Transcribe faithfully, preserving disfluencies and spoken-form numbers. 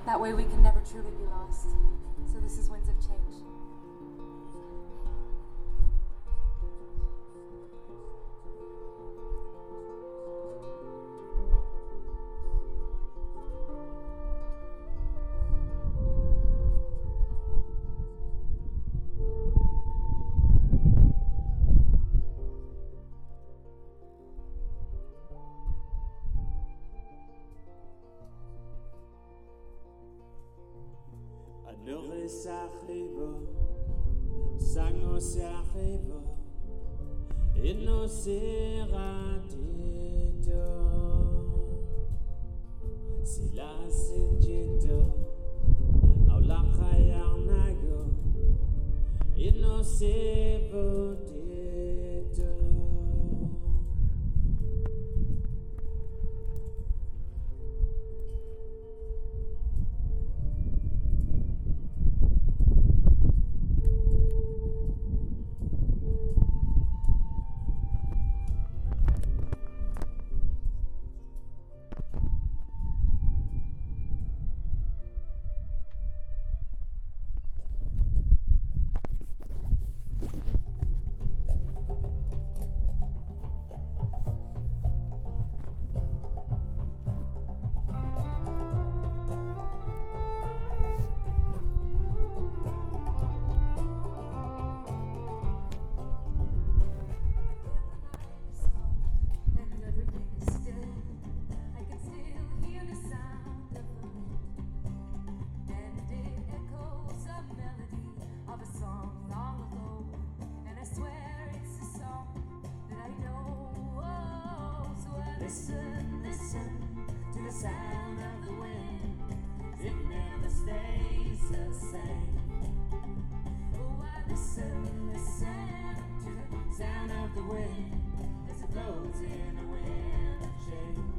That way we can never truly be lost. So this is Winds of Change. Anore sahibo, sango sahibo, ino seratito, sila sinjito, aula kayang nago, ino sebotito. Listen, listen to the sound of the wind. It never stays the same. Oh, I listen, listen to the sound of the wind as it blows in a wind of change.